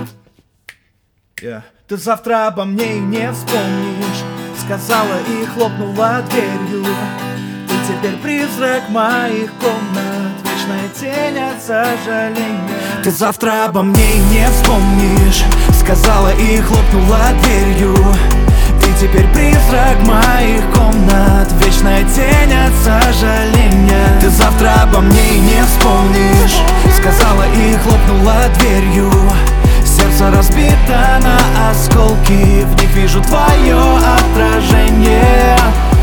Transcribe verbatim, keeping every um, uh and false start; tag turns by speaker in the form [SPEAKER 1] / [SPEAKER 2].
[SPEAKER 1] Yeah. Ты завтра обо мне и не вспомнишь, сказала и хлопнула дверью. Ты теперь призрак моих комнат, вечная тень от сожаления. Ты завтра обо мне и не вспомнишь, сказала и хлопнула дверью. Ты теперь призрак моих комнат, вечная тень от сожаления. Ты завтра обо мне и не вспомнишь, сказала и хлопнула дверью. Сердце разбито на осколки, в них вижу твое отражение.